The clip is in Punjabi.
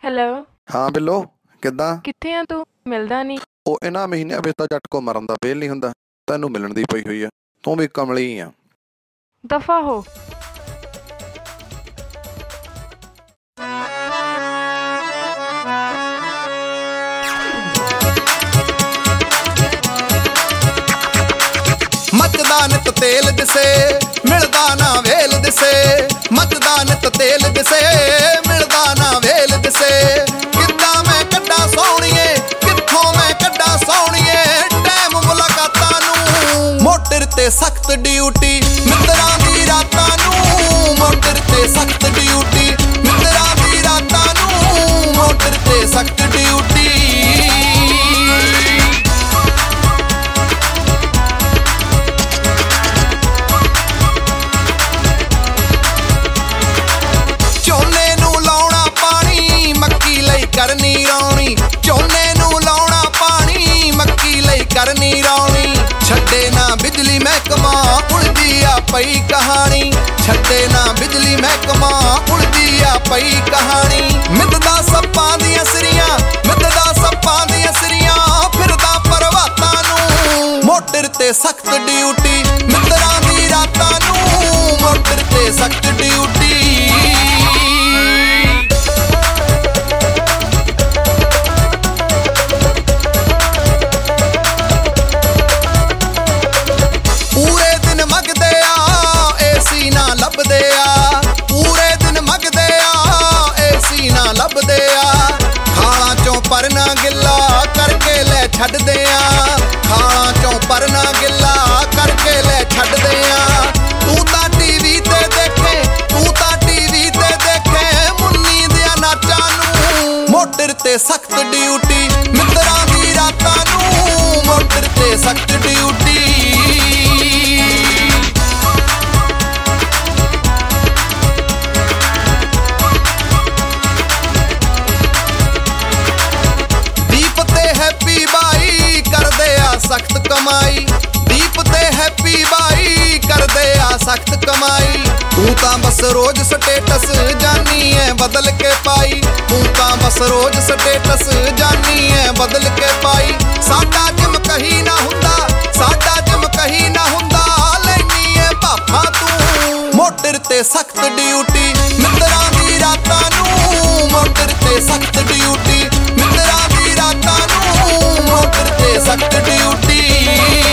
ਹੈਲੋ। ਹਾਂ ਬਿੱਲੋ, ਕਿੱਦਾਂ? ਕਿੱਥੇ ਆ ਤੂੰ? ਮਿਲਦਾ ਨਹੀਂ। ਉਹ ਇਹਨਾਂ ਮਹੀਨਿਆਂ ਵਿੱਚ ਤਾਂ ਜੱਟ ਕੋ ਮਰਨ ਦਾ ਵੇਲ ਨਹੀਂ ਹੁੰਦਾ। ਤੈਨੂੰ ਮਿਲਣ ਦੀ ਪਈ ਹੋਈ ਆ। ਤੂੰ ਵੀ ਕਮਲੀ ਆ। ਦਫਾ ਹੋ। ਮੱਚਦਾ ਨਿਤ ਤੇਲ ਦਿਸੇ, ਮਿਲਦਾ ਨਾ ਵੇਲ ਦਿਸੇ। ਮੱਚਦਾ ਨਿਤ ਤੇਲ ਦਿਸੇ, ਮਿਲਦਾ ਨਾ ਵੇਲ ਦਿਸੇ। ਕਿੱਦਾਂ ਮੈਂ ਕੱਢਾਂ ਸੋਹਣੀਏ, ਕਿੱਥੋਂ ਮੈਂ ਕੱਢਾਂ ਸੋਹਣੀਏ ਟਾਈਮ ਮੁਲਾਕਾਤਾਂ ਨੂੰ। ਮੋਟਰ ਤੇ ਸਖਤ ਡਿਊਟੀ ਮਿੱਤਰਾਂ ਦੀ ਰਾਤਾਂ ਨੂੰ। ਮੋਟਰ ਤੇ ਸਖਤ ਡਿਊਟੀ ਮਿੱਤਰਾਂ ਦੀ ਰਾਤਾਂ ਨੂੰ। ਮੋਟਰ ਤੇ ਸਖਤ ਡਿਊਟੀ। ਝੋਨੇ ਨੂੰ ਲਾਉਣਾ ਪਾਣੀ, ਮੱਕੀ ਲਈ ਕਰਨੀ ਰੌਣੀ। ਝੋਨੇ ਨੂੰ ਲਾਉਣਾ ਪਾਣੀ, ਮੱਕੀ ਲਈ ਕਰਨੀ ਰੌਣੀ। ਛੱਡੇ ਨਾ ਬਿਜਲੀ ਮਹਿਕਮਾ, ਉਲਝੀ ਆ ਪਈ ਕਹਾਣੀ। ਛੱਡੇ ਨਾ ਬਿਜਲੀ ਮਹਿਕਮਾ, ਉਲਝੀ ਆ ਪਈ ਕਹਾਣੀ। ਮਿੱਧਦਾ ਸੱਪਾਂ ਦੀਆਂ ਸਿਰੀਆਂ, ਮਿੱਧਦਾ ਸੱਪਾਂ ਦੀਆਂ ਸਿਰੀਆਂ। ਫਿਰਦਾ ਪਰਵਾਤਾਂ ਨੂੰ। ਮੋਟਰ ਤੇ ਸਖਤ ਡਿਊਟੀ ਮਿੱਤਰਾਂ ਦੀ ਰਾਤਾਂ ਨੂੰ। ਮੋਟਰ ਤੇ ਸਖਤ ਡਿਊਟੀ। ਪੂਰੇ ਦਿਨ ਮੰਗਦੇ ਆ, ਏਸੀ ਨਾ ਲੱਭਦੇ ਆ। ਪੂਰੇ ਦਿਨ ਮੰਗਦੇ ਆ, ਏਸੀ ਨਾ ਲੱਭਦੇ ਆ। ਖਾਲਾਂ ਚੋਂ ਪਰਨਾ ਗਿੱਲਾ ਕਰਕੇ ਲੈ ਛੱਡਦੇ ਆ। ਖਾਲਾਂ ਚੋਂ ਪਰਨਾ ਗਿੱਲਾ ਕਰਕੇ ਲੈ ਛੱਡਦੇ ਆ। ਤੂੰ ਤਾਂ ਟੀਵੀ ਤੇ ਦੇਖੇ, ਤੂੰ ਤਾਂ ਟੀਵੀ ਤੇ ਦੇਖੇ ਮੁੰਨੀ ਦਿਆਂ ਨਾਚਾਂ ਨੂੰ। ਮੋਟਰ ਤੇ ਸਖਤ ਡਿਊਟੀ ਮਿੱਤਰਾਂ ਦੀ ਰਾਤਾਂ ਨੂੰ। ਮੋਟਰ ਤੇ ਸਖਤ ਡਿਊਟੀ। ਦੀਪ ਤੇ ਹੈਪੀ ਬਾਈ ਕਰਦੇ ਆ ਸਖਤ ਕਮਾਈ। ਦੀਪ ਤੇ ਹੈਪੀ ਬਾਈ ਕਰਦੇ ਆ ਸਖਤ ਕਮਾਈ। ਤੂੰ ਤਾਂ ਬਸ ਰੋਜ਼ ਸਟੇਟਸ ਜਾਨੀ ਐ ਬਦਲ ਕੇ ਪਾਈ। ਤੂੰ ਤਾਂ ਬਸ ਰੋਜ਼ ਸਟੇਟਸ ਜਾਨੀ ਐ ਬਦਲ ਕੇ ਪਾਈ। ਸਾਡਾ ਜਿਮ ਕਹੀ ਨਾ ਹੁੰਦਾ, ਸਾਡਾ ਜਿਮ ਕਹੀ ਨਾ ਹੁੰਦਾ। ਲੈਨੀ ਐ ਭਾਫਾ ਤੂੰ। ਮੋਟਰ ਤੇ ਸਖਤ ਡਿਊਟੀ ਮਿੱਤਰਾਂ ਦੀ ਰਾਤਾਂ ਨੂੰ। ਮੋਟਰ ਤੇ ਸਖਤ ਡਿਊਟੀ ਮਿੱਤਰਾਂ ਦੀ ਰਾਤਾਂ ਨੂੰ। ਮੋਟਰ ਤੇ ਸਖਤ ਡਿਊਟੀ।